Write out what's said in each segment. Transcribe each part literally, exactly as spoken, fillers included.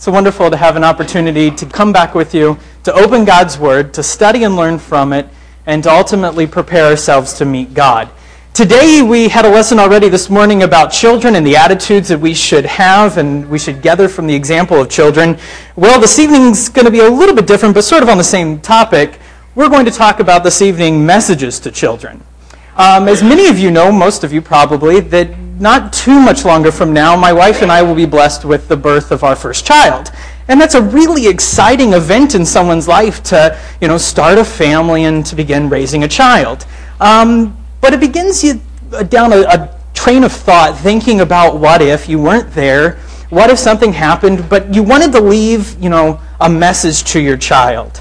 So wonderful to have an opportunity to come back with you, to open God's Word, to study and learn from it, and to ultimately prepare ourselves to meet God. Today we had a lesson already this morning about children and the attitudes that we should have and we should gather from the example of children. Well, this evening's going to be a little bit different, but sort of on the same topic. We're going to talk about this evening messages to children. Um, as many of you know, most of you probably, that not too much longer from now, my wife and I will be blessed with the birth of our first child. And that's a really exciting event in someone's life to, you know, start a family and to begin raising a child. Um, but it begins you down a, a train of thought thinking about what if you weren't there, what if something happened, but you wanted to leave, you know, a message to your child.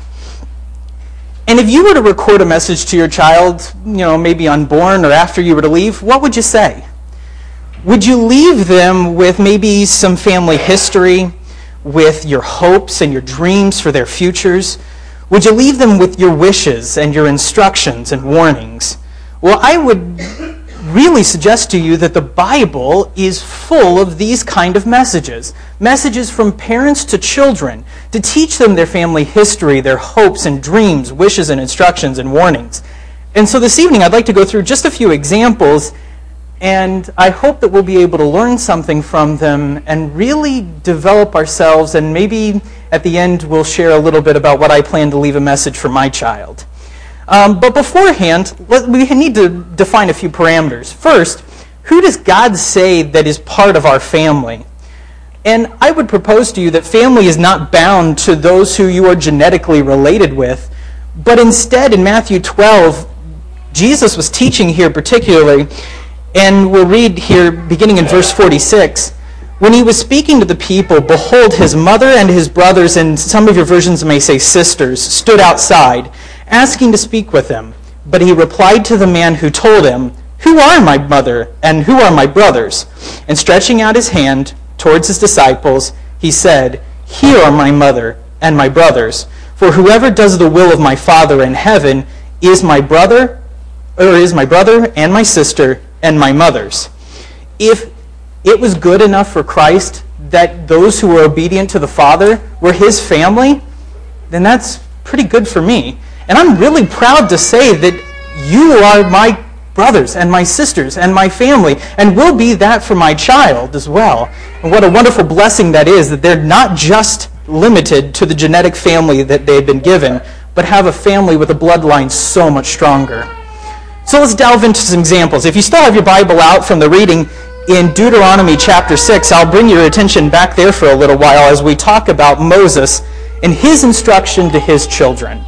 And if you were to record a message to your child, you know, maybe unborn or after you were to leave, what would you say? Would you leave them with maybe some family history, with your hopes and your dreams for their futures? Would you leave them with your wishes and your instructions and warnings? Well, I would really suggest to you that the Bible is full of these kind of messages. Messages from parents to children to teach them their family history, their hopes and dreams, wishes and instructions and warnings. And so this evening I'd like to go through just a few examples, and I hope that we'll be able to learn something from them and really develop ourselves, and maybe at the end we'll share a little bit about what I plan to leave a message for my child. Um, but beforehand, let, we need to define a few parameters. First, who does God say that is part of our family? And I would propose to you that family is not bound to those who you are genetically related with, but instead in Matthew twelve, Jesus was teaching here particularly, and we'll read here beginning in verse forty-six, when he was speaking to the people, behold, his mother and his brothers, and some of your versions may say sisters, stood outside, asking to speak with him. But he replied to the man who told him, who are my mother and who are my brothers? And stretching out his hand towards his disciples, he said, here are my mother and my brothers. For whoever does the will of my Father in heaven is my brother, or is my brother and my sister and my mothers. If it was good enough for Christ that those who were obedient to the Father were his family, then that's pretty good for me. And I'm really proud to say that you are my brothers and my sisters and my family, and will be that for my child as well. And what a wonderful blessing that is, that they're not just limited to the genetic family that they've been given, but have a family with a bloodline so much stronger. So let's delve into some examples. If you still have your Bible out from the reading in Deuteronomy chapter six, I'll bring your attention back there for a little while as we talk about Moses and his instruction to his children.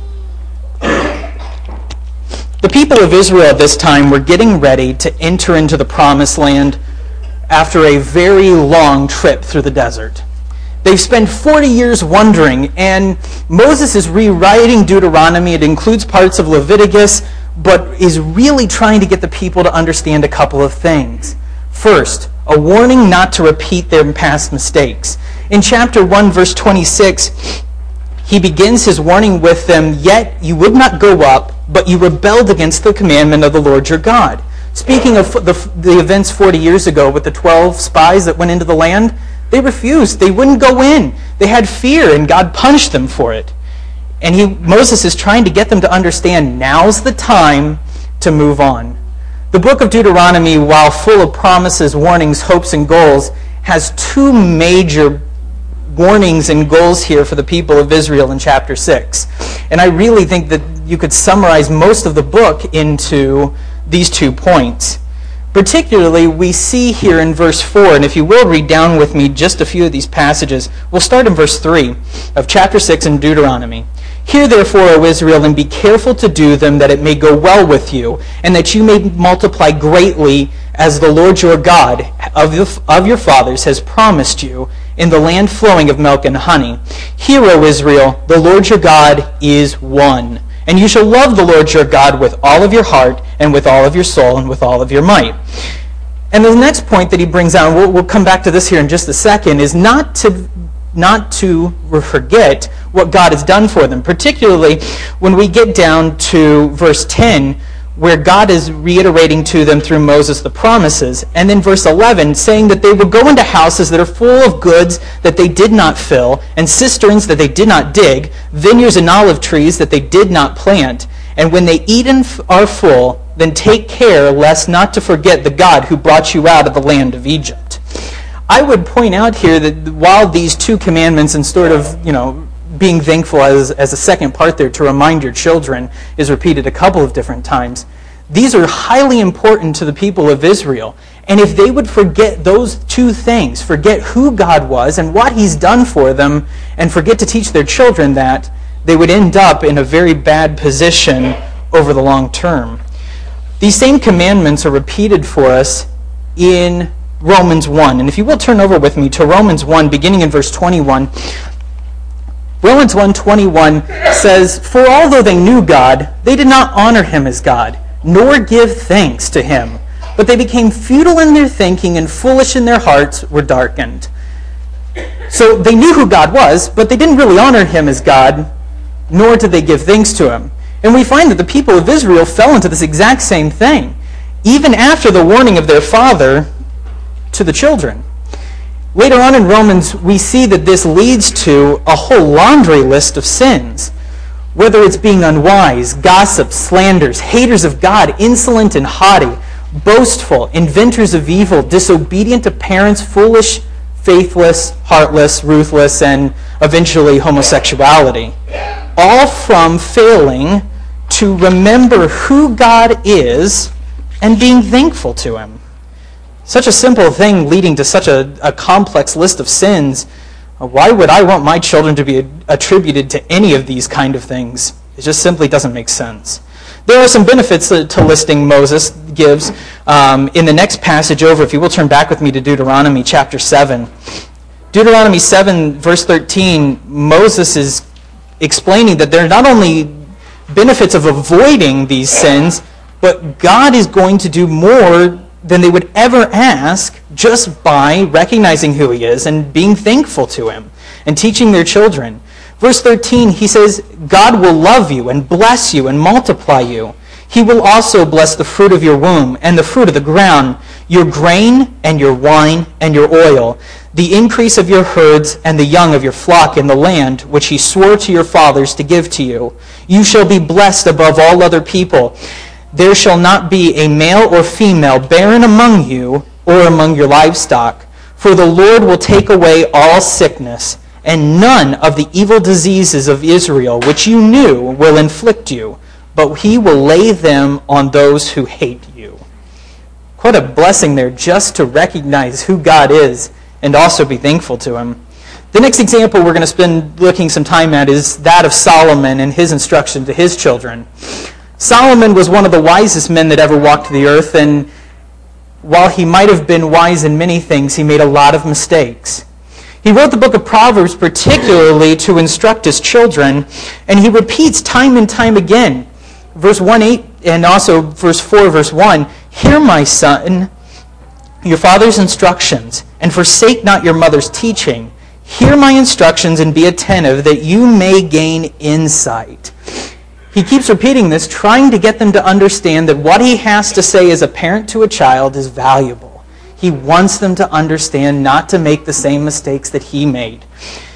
The people of Israel at this time were getting ready to enter into the promised land after a very long trip through the desert. They've spent forty years wandering, and Moses is rewriting Deuteronomy. It includes parts of Leviticus, but is really trying to get the people to understand a couple of things. First, a warning not to repeat their past mistakes. In chapter one, verse twenty-six, he begins his warning with them, yet you would not go up, but you rebelled against the commandment of the Lord your God. Speaking of the, the events forty years ago with the twelve spies that went into the land, they refused. They wouldn't go in. They had fear, and God punished them for it. And he, Moses is trying to get them to understand now's the time to move on. The book of Deuteronomy, while full of promises, warnings, hopes, and goals, has two major warnings and goals here for the people of Israel in chapter six. And I really think that you could summarize most of the book into these two points. Particularly, we see here in verse four, and if you will read down with me just a few of these passages, we'll start in verse three of chapter six in Deuteronomy. Hear therefore, O Israel, and be careful to do them, that it may go well with you, and that you may multiply greatly, as the Lord your God of, the, of your fathers has promised you, in the land flowing of milk and honey. Hear, O Israel, the Lord your God is one. And you shall love the Lord your God with all of your heart, and with all of your soul, and with all of your might. And the next point that he brings out, and we'll, we'll come back to this here in just a second, is not to not to forget what God has done for them. Particularly when we get down to verse ten, where God is reiterating to them through Moses the promises. And then verse eleven, saying that they would go into houses that are full of goods that they did not fill, and cisterns that they did not dig, vineyards and olive trees that they did not plant. And when they eat and are full, then take care lest not to forget the God who brought you out of the land of Egypt. I would point out here that while these two commandments and sort of, you know, being thankful as, as a second part there to remind your children is repeated a couple of different times, these are highly important to the people of Israel. And if they would forget those two things, forget who God was and what he's done for them, and forget to teach their children that, they would end up in a very bad position over the long term. These same commandments are repeated for us in Romans one. And if you will turn over with me to Romans one, beginning in verse twenty-one. Romans one twenty-one says, "For although they knew God, they did not honor him as God, nor give thanks to him. But they became futile in their thinking, and foolish in their hearts were darkened." So they knew who God was, but they didn't really honor him as God, nor did they give thanks to him. And we find that the people of Israel fell into this exact same thing, even after the warning of their father to the children. Later on in Romans, we see that this leads to a whole laundry list of sins. Whether it's being unwise, gossip, slanders, haters of God, insolent and haughty, boastful, inventors of evil, disobedient to parents, foolish, faithless, heartless, ruthless, and eventually homosexuality. All from failing to remember who God is and being thankful to him. Such a simple thing leading to such a, a complex list of sins. Why would I want my children to be attributed to any of these kind of things? It just simply doesn't make sense. There are some benefits to, to listing Moses gives um, in the next passage over. If you will turn back with me to Deuteronomy chapter seven. Deuteronomy seven, verse thirteen, Moses is explaining that there are not only benefits of avoiding these sins, but God is going to do more than they would ever ask just by recognizing who he is and being thankful to him and teaching their children. Verse thirteen, he says, God will love you and bless you and multiply you. He will also bless the fruit of your womb and the fruit of the ground, your grain and your wine and your oil, the increase of your herds and the young of your flock in the land which he swore to your fathers to give to you. You shall be blessed above all other people. There shall not be a male or female barren among you or among your livestock, for the Lord will take away all sickness, and none of the evil diseases of Israel which you knew will inflict you, but he will lay them on those who hate you. What a blessing there just to recognize who God is and also be thankful to him. The next example we're going to spend looking some time at is that of Solomon and his instruction to his children. Solomon was one of the wisest men that ever walked the earth, and while he might have been wise in many things, he made a lot of mistakes. He wrote the book of Proverbs particularly to instruct his children, and he repeats time and time again, verse one eight and also verse four, verse one, "Hear, my son, your father's instructions, and forsake not your mother's teaching. Hear my instructions and be attentive, that you may gain insight." He keeps repeating this, trying to get them to understand that what he has to say as a parent to a child is valuable. He wants them to understand not to make the same mistakes that he made.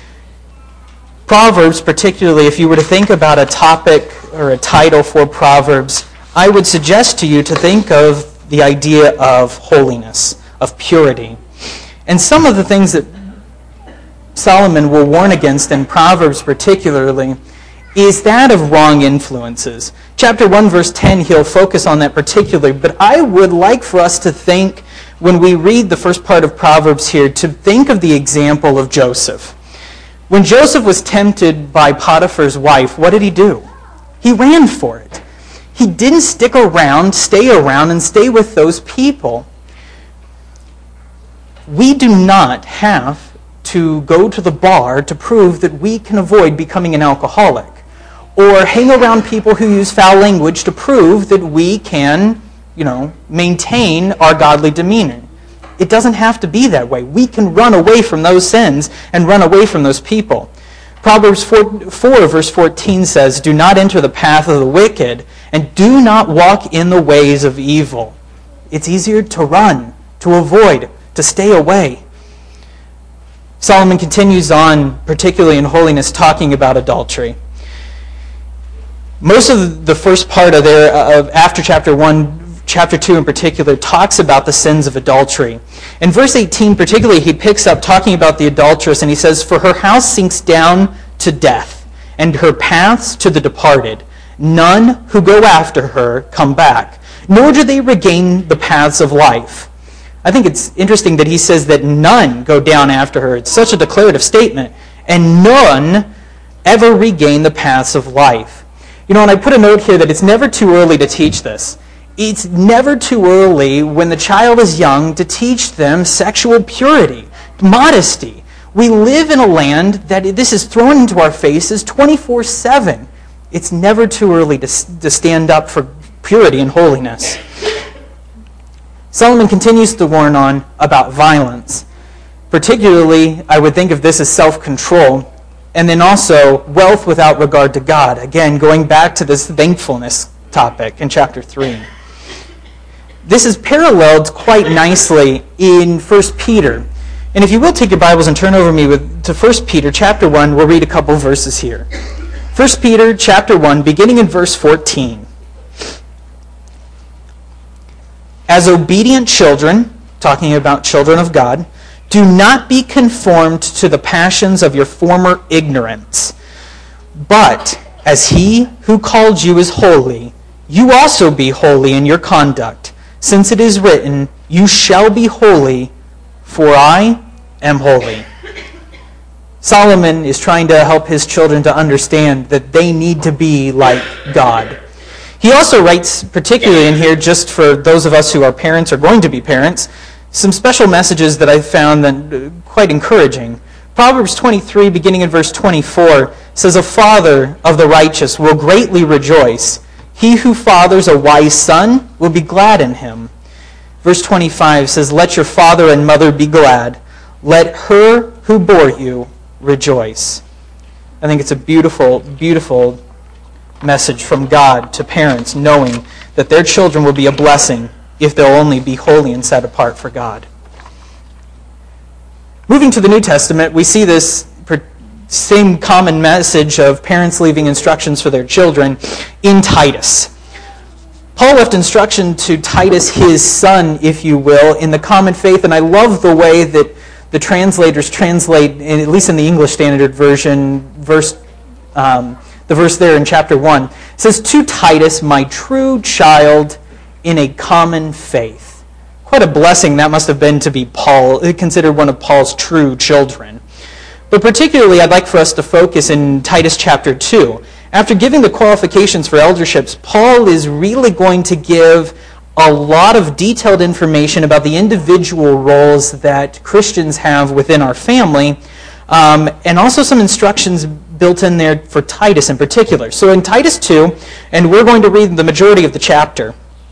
Proverbs, particularly, if you were to think about a topic or a title for Proverbs, I would suggest to you to think of the idea of holiness, of purity. And some of the things that Solomon will warn against in Proverbs particularly is that of wrong influences. Chapter one, verse ten, he'll focus on that particularly, but I would like for us to think, when we read the first part of Proverbs here, to think of the example of Joseph. When Joseph was tempted by Potiphar's wife, what did he do? He ran for it. He didn't stick around, stay around, and stay with those people. We do not have to go to the bar to prove that we can avoid becoming an alcoholic, or hang around people who use foul language to prove that we can, you know, maintain our godly demeanor. It doesn't have to be that way. We can run away from those sins and run away from those people. Proverbs four, four verse fourteen says, "Do not enter the path of the wicked, And do not walk in the ways of evil. It's easier to run, to avoid, to stay away. Solomon continues on, particularly in holiness, talking about adultery. Most of the first part of there, of after chapter one, chapter two in particular, talks about the sins of adultery. In verse eighteen particularly, he picks up talking about the adulteress, and he says, "For her house sinks down to death, and her paths to the departed. None who go after her come back, nor do they regain the paths of life." I think it's interesting that he says that none go down after her. It's such a declarative statement. And none ever regain the paths of life. You know, and I put a note here that it's never too early to teach this. It's never too early when the child is young to teach them sexual purity, modesty. We live in a land that this is thrown into our faces twenty-four seven. It's never too early to, to stand up for purity and holiness. Solomon continues to warn on about violence. Particularly, I would think of this as self-control, and then also wealth without regard to God. Again, going back to this thankfulness topic in chapter three. This is paralleled quite nicely in First Peter. And if you will take your Bibles and turn over me with, to First Peter chapter one, we'll read a couple verses here. First Peter chapter one, beginning in verse fourteen. "As obedient children," talking about children of God, "do not be conformed to the passions of your former ignorance. But as he who called you is holy, you also be holy in your conduct, since it is written, 'You shall be holy, for I am holy.'" Solomon is trying to help his children to understand that they need to be like God. He also writes, particularly in here, just for those of us who are parents or going to be parents, some special messages that I found that quite encouraging. Proverbs twenty-three, beginning in verse twenty-four, says, "A father of the righteous will greatly rejoice. He who fathers a wise son will be glad in him." Verse twenty-five says, "Let your father and mother be glad. Let her who bore you rejoice." I think it's a beautiful, beautiful message from God to parents, knowing that their children will be a blessing if they'll only be holy and set apart for God. Moving to the New Testament, we see this same common message of parents leaving instructions for their children in Titus. Paul left instruction to Titus, his son, if you will, in the common faith, and I love the way that the translators translate, at least in the English Standard Version, verse um, the verse there in chapter one. It says, "To Titus, my true child in a common faith." Quite a blessing that must have been to be Paul, considered one of Paul's true children. But particularly, I'd like for us to focus in Titus chapter two. After giving the qualifications for elderships, Paul is really going to give a lot of detailed information about the individual roles that Christians have within our family, um, and also some instructions built in there for Titus in particular. So in Titus two, and we're going to read the majority of the chapter.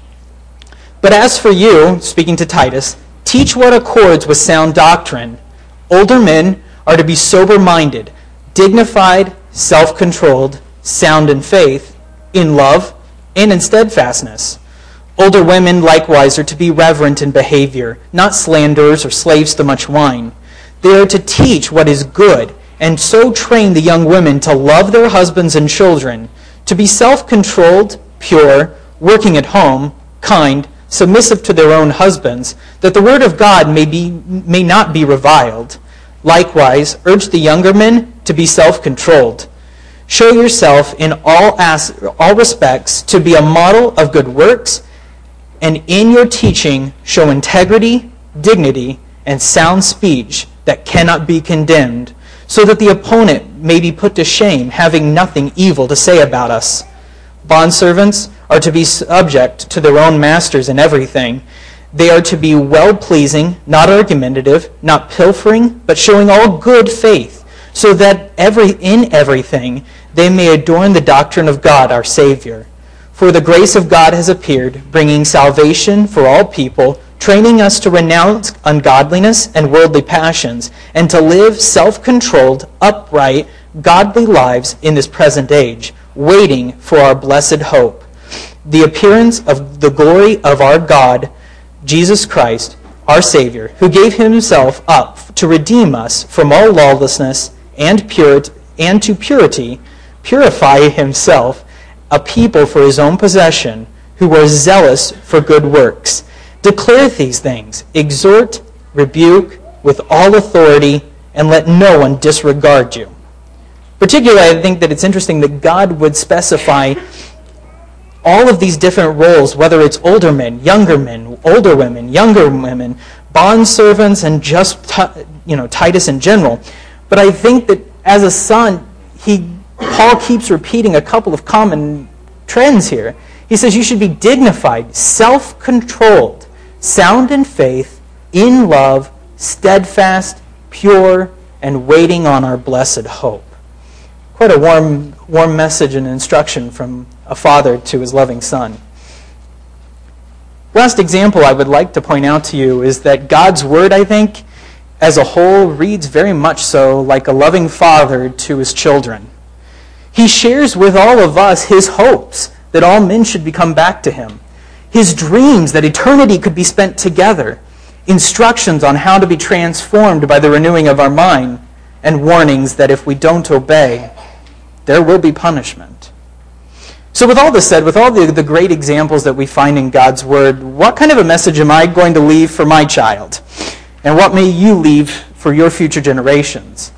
"But as for you," speaking to Titus, "teach what accords with sound doctrine. Older men are to be sober-minded, dignified, self-controlled, sound in faith, in love, and in steadfastness. Older women likewise are to be reverent in behavior, not slanderers or slaves to much wine. They are to teach what is good, and so train the young women to love their husbands and children, to be self-controlled, pure, working at home, kind, submissive to their own husbands, that the word of God may be may not be reviled. Likewise, urge the younger men to be self-controlled. Show yourself in all as, all respects to be a model of good works, and in your teaching show integrity, dignity, and sound speech that cannot be condemned, so that the opponent may be put to shame, having nothing evil to say about us. Bondservants are to be subject to their own masters in everything. They are to be well-pleasing, not argumentative, not pilfering, but showing all good faith, so that every in everything they may adorn the doctrine of God our Savior. For the grace of God has appeared, bringing salvation for all people, training us to renounce ungodliness and worldly passions, and to live self-controlled, upright, godly lives in this present age, waiting for our blessed hope, the appearance of the glory of our God, Jesus Christ, our Savior, who gave himself up to redeem us from all lawlessness and purity, and to purity, purify himself a people for his own possession, who were zealous for good works. Declare these things, exhort, rebuke with all authority, and let no one disregard you. Particularly, I think that it's interesting that God would specify all of these different roles, whether it's older men, younger men, older women, younger women, bondservants, and just you know Titus in general. But I think that as a son, he Paul keeps repeating a couple of common trends here. He says you should be dignified, self-controlled, sound in faith, in love, steadfast, pure, and waiting on our blessed hope. Quite a warm, warm message and instruction from a father to his loving son. Last example I would like to point out to you is that God's Word, I think, as a whole, reads very much so like a loving father to his children. He shares with all of us his hopes that all men should become back to him, his dreams that eternity could be spent together, instructions on how to be transformed by the renewing of our mind, and warnings that if we don't obey, there will be punishment. So with all this said, with all the, the great examples that we find in God's Word, what kind of a message am I going to leave for my child? And what may you leave for your future generations?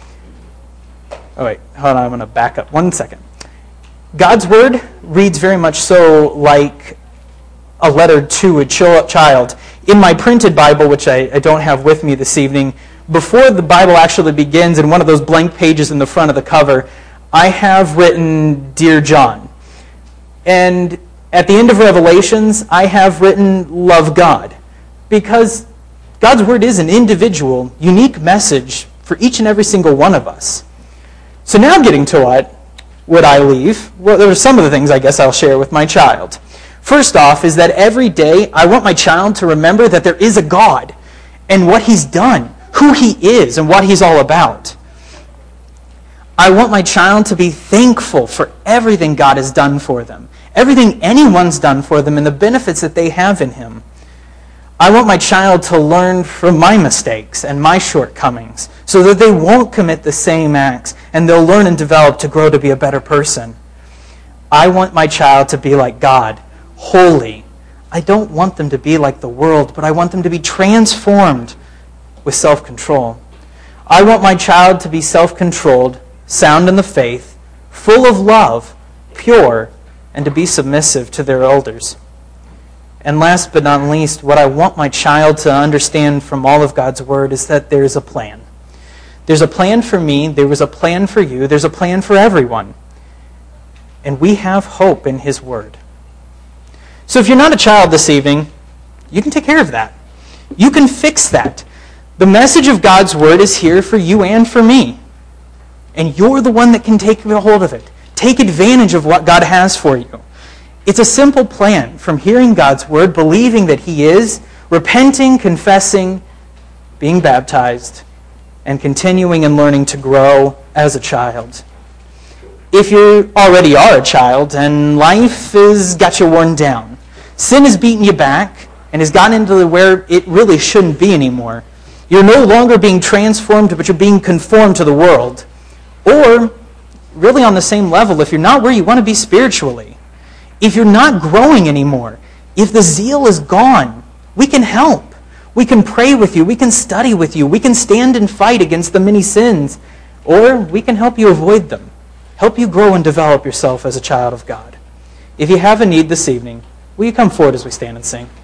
Oh wait, hold on, I'm going to back up one second. God's Word reads very much so like a letter to a child. In my printed Bible, which I, I don't have with me this evening, before the Bible actually begins, in one of those blank pages in the front of the cover, I have written, Dear John. And at the end of Revelations, I have written, Love God. Because God's Word is an individual, unique message for each and every single one of us. So now getting to what would I leave? Well, there are some of the things I guess I'll share with my child. First off is that every day I want my child to remember that there is a God and what he's done, who he is, and what he's all about. I want my child to be thankful for everything God has done for them, everything anyone's done for them, and the benefits that they have in him. I want my child to learn from my mistakes and my shortcomings so that they won't commit the same acts and they'll learn and develop to grow to be a better person. I want my child to be like God, holy. I don't want them to be like the world, but I want them to be transformed with self-control. I want my child to be self-controlled, sound in the faith, full of love, pure, and to be submissive to their elders. And last but not least, what I want my child to understand from all of God's Word is that there's a plan. There's a plan for me, there was a plan for you, there's a plan for everyone. And we have hope in His Word. So if you're not a child this evening, you can take care of that. You can fix that. The message of God's Word is here for you and for me. And you're the one that can take hold of it. Take advantage of what God has for you. It's a simple plan from hearing God's Word, believing that He is, repenting, confessing, being baptized, and continuing and learning to grow as a child. If you already are a child and life has got you worn down, sin has beaten you back and has gotten into where it really shouldn't be anymore, you're no longer being transformed, but you're being conformed to the world. Or, really on the same level, if you're not where you want to be spiritually, if you're not growing anymore, if the zeal is gone, we can help. We can pray with you. We can study with you. We can stand and fight against the many sins. Or we can help you avoid them. Help you grow and develop yourself as a child of God. If you have a need this evening, will you come forward as we stand and sing?